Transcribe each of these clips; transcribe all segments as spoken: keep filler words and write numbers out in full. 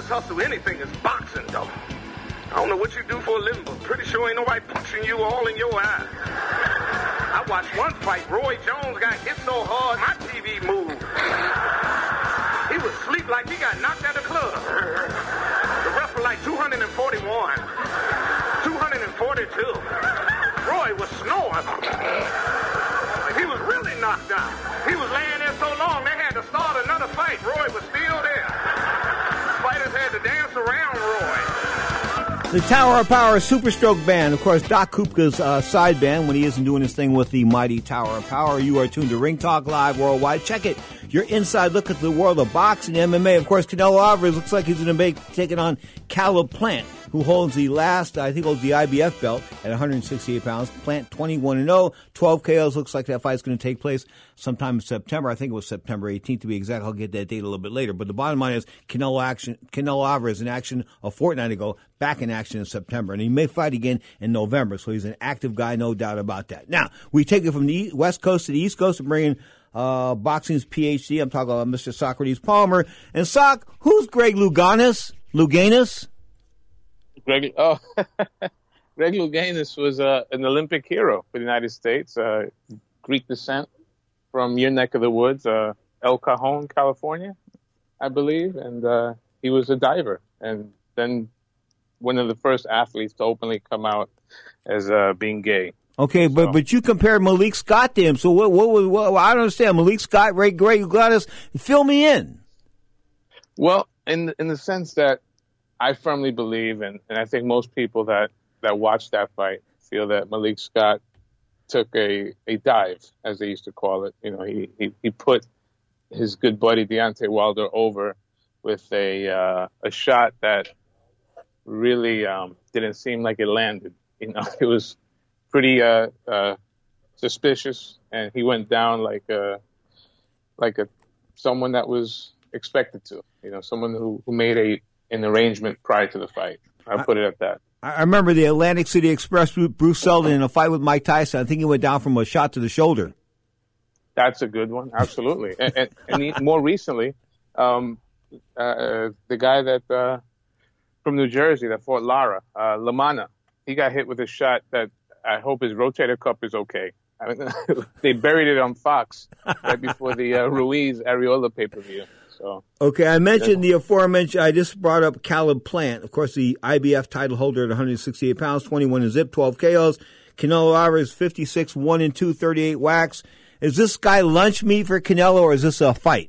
hardest hustle anything is boxing, though. I don't know what you do for a living, but pretty sure ain't nobody punching you all in your eye. I watched one fight. Roy Jones got hit so hard, my T V moved. He was asleep like he got knocked out of the club. The ref was like two forty-one, two forty-two. Roy was snoring. He was really knocked out. He was laying there so long, they had to start another fight. Roy was still there. Fighters had to dance around Roy. The Tower of Power Super Stroke Band. Of course, Doc Kupka's uh, side band when he isn't doing his thing with the mighty Tower of Power. You are tuned to Ring Talk Live Worldwide. Check it. Your inside look at the world of boxing, M M A. Of course, Canelo Alvarez looks like he's going to be taking on Caleb Plant, who holds the last, I think, holds the I B F belt at one hundred sixty-eight pounds. Plant twenty-one and oh, twelve K Os. Looks like that fight's going to take place sometime in September. I think it was September eighteenth to be exact. I'll get that date a little bit later. But the bottom line is Canelo action, Canelo Alvarez in action a fortnight ago, back in action in September. And he may fight again in November. So he's an active guy, no doubt about that. Now, we take it from the West Coast to the East Coast and bring in uh, boxing's P H D. I'm talking about Mister Socrates Palmer. And Soc, who's Greg Louganis? Louganis? Greg, oh, Greg Louganis was uh, an Olympic hero for the United States, uh, Greek descent from your neck of the woods, uh, El Cajon, California, I believe, and uh, he was a diver, and then one of the first athletes to openly come out as uh, being gay. Okay, but so. but you compared Malik Scott to him, so what? What? what, what I don't understand. Malik Scott, Ray Greg Louganis, fill me in. Well, in in the sense that I firmly believe, and, and I think most people that, that watch that fight feel that Malik Scott took a, a dive, as they used to call it. You know, he, he, he put his good buddy Deontay Wilder over with a uh, a shot that really um, didn't seem like it landed. You know, it was pretty uh, uh, suspicious, and he went down like a like a someone that was expected to. You know, someone who, who made a an arrangement prior to the fight. I'll put it at that. I remember the Atlantic City Express, Bruce Seldon, in a fight with Mike Tyson. I think he went down from a shot to the shoulder. That's a good one, absolutely. and and, and he, more recently, um, uh, the guy that uh, from New Jersey that fought Lara, uh, Lamana, he got hit with a shot that I hope his rotator cuff is okay. I mean, they buried it on Fox right before the uh, Ruiz Areola pay-per-view. So, okay, I mentioned the aforementioned, I just brought up Caleb Plant. Of course, the I B F title holder at one hundred sixty-eight pounds, twenty-one and zip, twelve K Os. Canelo Alvarez, fifty-six, one and two, thirty-eight whacks. Is this guy lunch meat for Canelo, or is this a fight?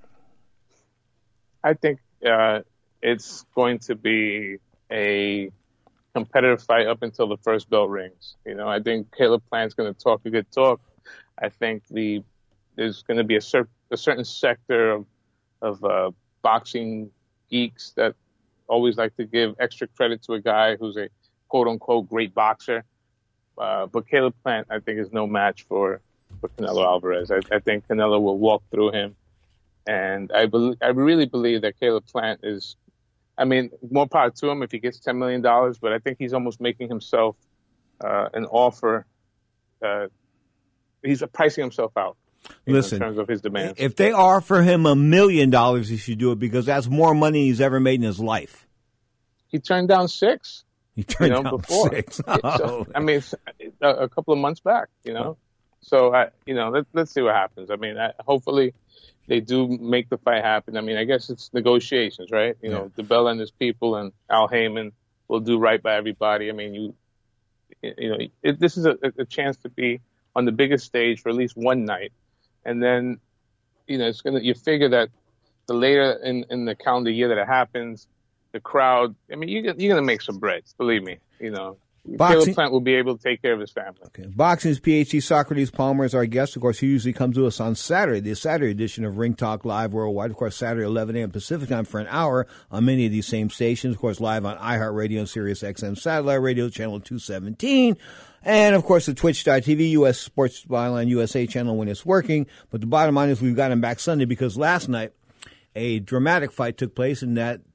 I think uh, it's going to be a competitive fight up until the first bell rings. You know, I think Caleb Plant's going to talk a good talk. I think the there's going to be a, cer- a certain sector of of uh, boxing geeks that always like to give extra credit to a guy who's a quote-unquote great boxer. Uh, but Caleb Plant, I think, is no match for, for Canelo Alvarez. I, I think Canelo will walk through him. And I, be- I really believe that Caleb Plant is, I mean, more power to him if he gets ten million dollars, but I think he's almost making himself uh, an offer. Uh, he's pricing himself out. Listen, in terms of his demands. If they offer him a million dollars, he should do it because that's more money he's ever made in his life. He turned down six. He turned you know, down before. six. Oh. So, I mean, a, a couple of months back, you know. So, I, you know, let, let's see what happens. I mean, I, hopefully they do make the fight happen. I mean, I guess it's negotiations, right? You yeah. know, DeBella and his people and Al Heyman will do right by everybody. I mean, you, you know, it, this is a, a chance to be on the biggest stage for at least one night. And then, you know, it's gonna. You figure that the later in, in the calendar year that it happens, the crowd. I mean, you, you're gonna make some bread. Believe me. You know, Caleb Plant will be able to take care of his family. Okay. Boxing's P H D Socrates Palmer is our guest. Of course, he usually comes to us on Saturday, the Saturday edition of Ring Talk Live Worldwide. Of course, Saturday eleven a.m. Pacific time for an hour on many of these same stations. Of course, live on iHeartRadio and Sirius X M Satellite Radio, channel two seventeen. And, of course, the Twitch dot T V, U S Sports Byline U S A channel when it's working. But the bottom line is we've got him back Sunday because last night a dramatic fight took place in that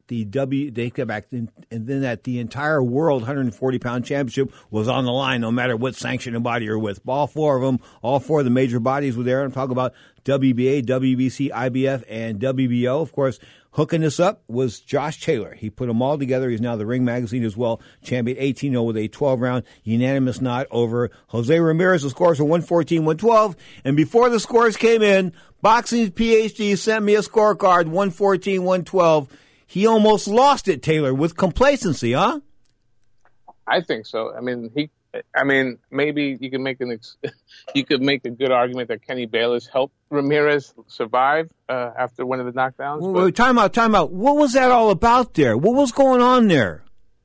the W, they came back, and then that the entire world one hundred forty pound championship was on the line, no matter what sanctioning body you're with. All four of them, all four of the major bodies were there. I'm talking about W B A, W B C, I B F, and W B O. Of course, hooking this up was Josh Taylor. He put them all together. He's now the Ring Magazine as well, champion eighteen oh with a twelve round unanimous nod over Jose Ramirez. The scores were one fourteen, one twelve. And before the scores came in, Boxing's PhD sent me a scorecard, one fourteen, one twelve. He almost lost it, Taylor, with complacency, huh? I think so. I mean, he. I mean, maybe you can make an ex- you could make a good argument that Kenny Bayless helped Ramirez survive uh, after one of the knockdowns. Wait, wait, time out, time out. What was that all about there? What was going on there?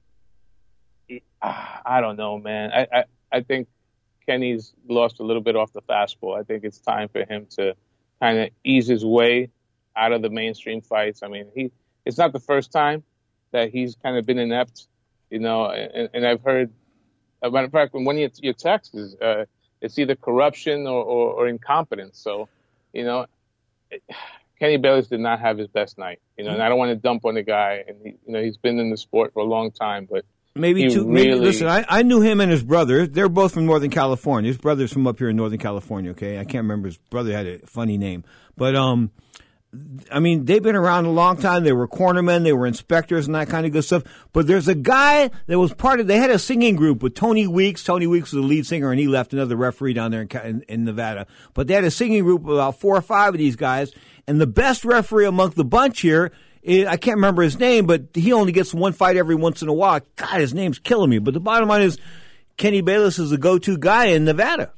I don't know, man. I, I, I think Kenny's lost a little bit off the fastball. I think it's time for him to kind of ease his way out of the mainstream fights. I mean, he it's not the first time that he's kind of been inept, you know, and, and I've heard. As a matter of fact, when one of your texts is, uh, it's either corruption or, or, or incompetence. So, you know, it, Kenny Bayless did not have his best night. You know, and I don't want to dump on the guy. And he, you know, he's been in the sport for a long time, but maybe two. Really, maybe, listen, I, I knew him and his brother. They're both from Northern California. His brother's from up here in Northern California. Okay, I can't remember his brother had a funny name, but um. I mean, they've been around a long time. They were cornermen. They were inspectors and that kind of good stuff. But there's a guy that was part of, they had a singing group with Tony Weeks. Tony Weeks was the lead singer, and he left, another referee down there in, in, in Nevada. But they had a singing group of about four or five of these guys. And the best referee among the bunch here, is, I can't remember his name, but he only gets one fight every once in a while. God, his name's killing me. But the bottom line is, Kenny Bayless is the go-to guy in Nevada.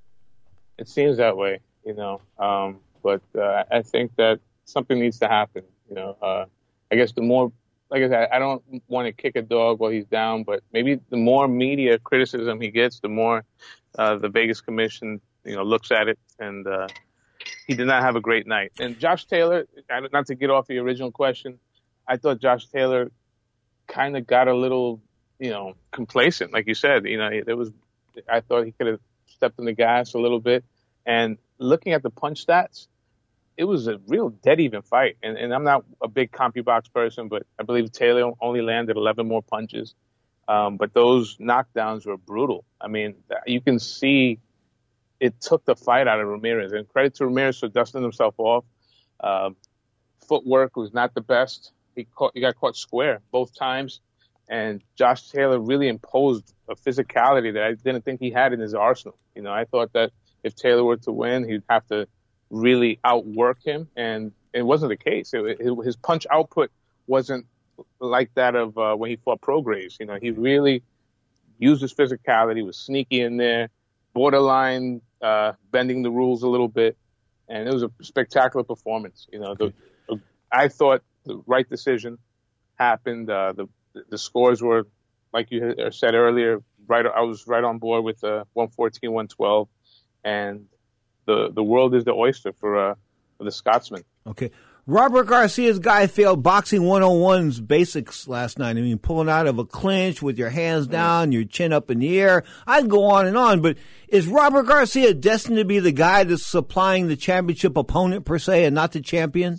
It seems that way, you know. Um, But uh, I think that something needs to happen. You know, uh, I guess the more, like I said, I don't want to kick a dog while he's down, but maybe the more media criticism he gets, the more uh, the Vegas Commission, you know, looks at it. And uh, he did not have a great night. And Josh Taylor, not to get off the original question, I thought Josh Taylor kind of got a little, you know, complacent, like you said. You know, there was, I thought he could have stepped on the gas a little bit. And looking at the punch stats, it was a real dead even fight. And, and I'm not a big CompuBox person, but I believe Taylor only landed eleven more punches. Um, but those knockdowns were brutal. I mean, you can see it took the fight out of Ramirez. And credit to Ramirez for dusting himself off. Um, footwork was not the best. He, caught, he got caught square both times. And Josh Taylor really imposed a physicality that I didn't think he had in his arsenal. You know, I thought that if Taylor were to win, he'd have to really outwork him, and it wasn't the case. It, it, his punch output wasn't like that of uh, when he fought Prograis. You know, he really used his physicality, was sneaky in there, borderline uh, bending the rules a little bit, and it was a spectacular performance. You know, the, the, I thought the right decision happened. Uh, the the scores were, like you said earlier, right. I was right on board with the uh, one fourteen, one twelve. And the the world is the oyster for, uh, for the Scotsman. Okay. Robert Garcia's guy failed Boxing one oh one's basics last night. I mean, pulling out of a clinch with your hands down, your chin up in the air. I'd go on and on, but is Robert Garcia destined to be the guy that's supplying the championship opponent, per se, and not the champion?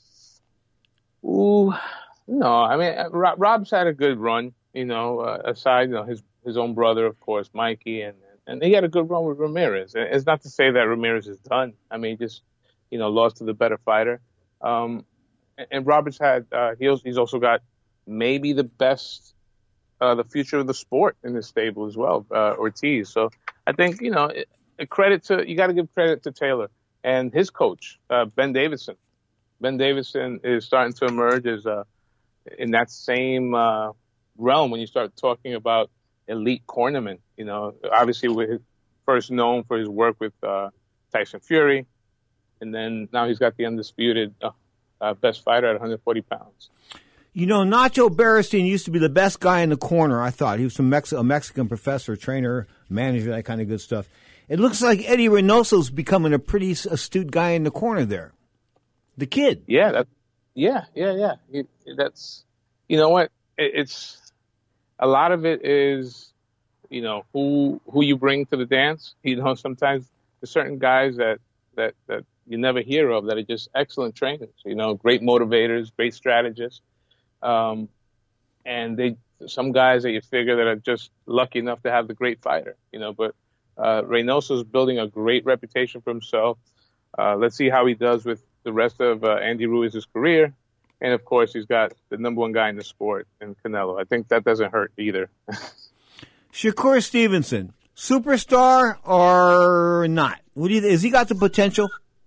Ooh, no. I mean, Rob's had a good run, you know, uh, aside, you know, his, his own brother, of course, Mikey, and And he had a good run with Ramirez. It's not to say that Ramirez is done. I mean, he just, you know, lost to the better fighter. Um, and Roberts had, uh, he's also got maybe the best, uh, the future of the sport in this stable as well, uh, Ortiz. So I think, you know, a credit to, you got to give credit to Taylor and his coach, uh, Ben Davidson. Ben Davidson is starting to emerge as, uh, in that same, uh, realm when you start talking about elite cornerman. You know, obviously we're first known for his work with uh, Tyson Fury, and then now he's got the undisputed uh, uh, best fighter at one hundred forty pounds. You know, Nacho Beristain used to be the best guy in the corner, I thought. He was some Mex- a Mexican professor, trainer, manager, that kind of good stuff. It looks like Eddie Reynoso's becoming a pretty astute guy in the corner there. The kid. Yeah, that, yeah, yeah, yeah. It, that's, you know what, it, it's, a lot of it is, you know, who who you bring to the dance. You know, sometimes there's certain guys that, that, that you never hear of that are just excellent trainers, you know, great motivators, great strategists. Um, and they, some guys that you figure that are just lucky enough to have the great fighter, you know, but uh, Reynoso's building a great reputation for himself. Uh, let's see how he does with the rest of uh, Andy Ruiz's career. And, of course, he's got the number one guy in the sport in Canelo. I think that doesn't hurt either. Shakur Stevenson, superstar or not? What do you, has he got the potential?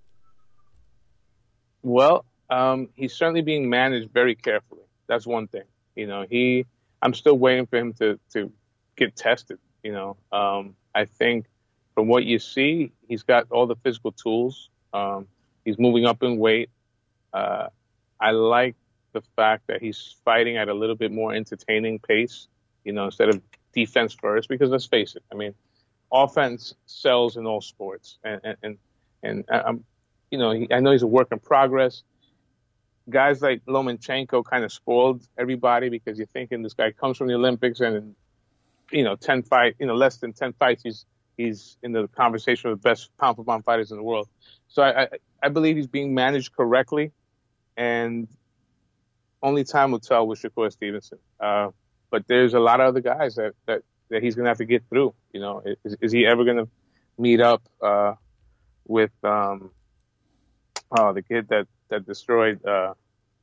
Well, um, he's certainly being managed very carefully. That's one thing. You know, he. I'm still waiting for him to, to get tested. You know, um, I think from what you see, he's got all the physical tools. Um, he's moving up in weight. Uh, I like the fact that he's fighting at a little bit more entertaining pace. You know, instead of defense first, because let's face it. I mean, offense sells in all sports, and and and, and I'm, you know, he, I know he's a work in progress. Guys like Lomachenko kind of spoiled everybody because you're thinking this guy comes from the Olympics and, in, you know, ten fight, you know, less than ten fights, he's he's in the conversation with the best pound for pound fighters in the world. So I, I, I believe he's being managed correctly, and only time will tell with Shakur Stevenson. Uh, but there's a lot of other guys that, that, that he's going to have to get through. You know, is, is he ever going to meet up uh, with um, oh, the kid that, that destroyed, uh,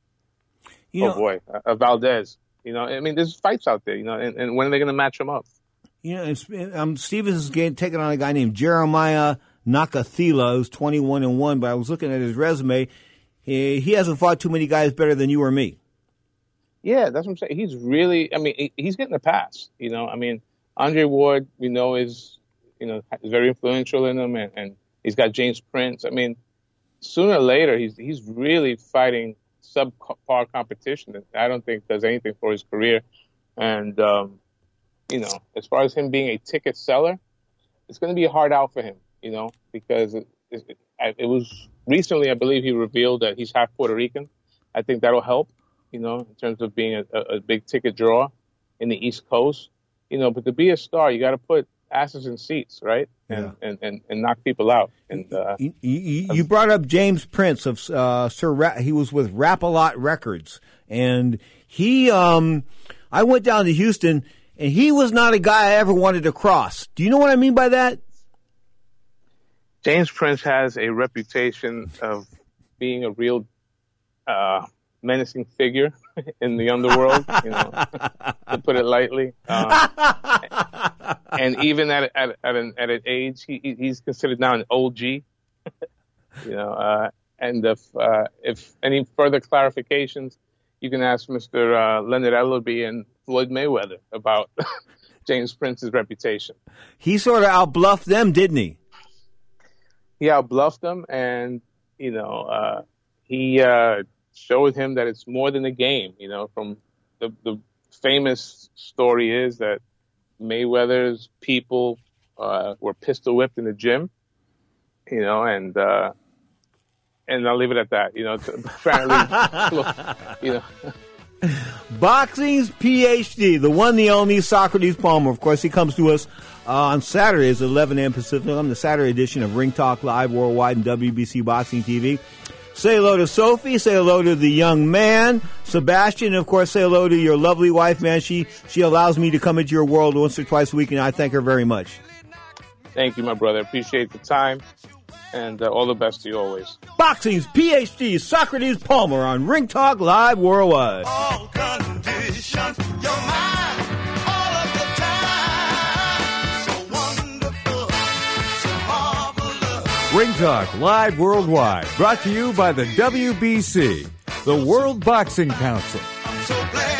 you oh know, boy, uh, Valdez. You know, I mean, there's fights out there, you know, and, and when are they going to match him up? You know, it's, um, Stevens is getting, taking on a guy named Jeremiah Nakathila, who's twenty-one and one, but I was looking at his resume. He, he hasn't fought too many guys better than you or me. Yeah, that's what I'm saying. He's really, I mean, he, he's getting a pass, you know. I mean, Andre Ward, we know, is, you know, is very influential in him, and, and he's got James Prince. I mean, sooner or later, he's he's really fighting subpar competition that I don't think does anything for his career. And, um, you know, as far as him being a ticket seller, it's going to be a hard out for him, you know, because it, it, it was recently, I believe he revealed that he's half Puerto Rican. I think that'll help, you know, in terms of being a, a big ticket draw in the East Coast, you know, but to be a star, you got to put asses in seats, right? And, yeah. and, and, and knock people out. And uh, you, you, you brought up James Prince of uh, Sir. Ra- he was with Rap-A-Lot Records, and he. Um, I went down to Houston, and he was not a guy I ever wanted to cross. Do you know what I mean by that? James Prince has a reputation of being a real uh, menacing figure in the underworld, you know, to put it lightly. Um, and even at at at an, at an age, he he's considered now an O G. you know, uh, and if uh, if any further clarifications, you can ask Mister Uh, Leonard Ellerby and Floyd Mayweather about James Prince's reputation. He sort of outbluffed them, didn't he? He outbluffed them, and you know, uh, he uh, showed him that it's more than a game. You know, from the the famous story is that Mayweather's people uh, were pistol whipped in the gym. You know, and uh, and I'll leave it at that. You know, apparently, you know. Boxing's P H D, the one, the only Socrates Palmer. Of course, he comes to us uh, on Saturdays at eleven a.m. Pacific on the Saturday edition of Ring Talk Live Worldwide and W B C Boxing T V. Say hello to Sophie. Say hello to the young man, Sebastian. And, of course, say hello to your lovely wife, man. She, she allows me to come into your world once or twice a week, and I thank her very much. Thank you, my brother. Appreciate the time. And uh, all the best to you always. Boxing's P H D, Socrates Palmer on Ring Talk Live Worldwide. All conditions, you're mine, all of the time. So wonderful, so marvelous. Ring Talk Live Worldwide, brought to you by the W B C, the World Boxing Council. I'm so glad.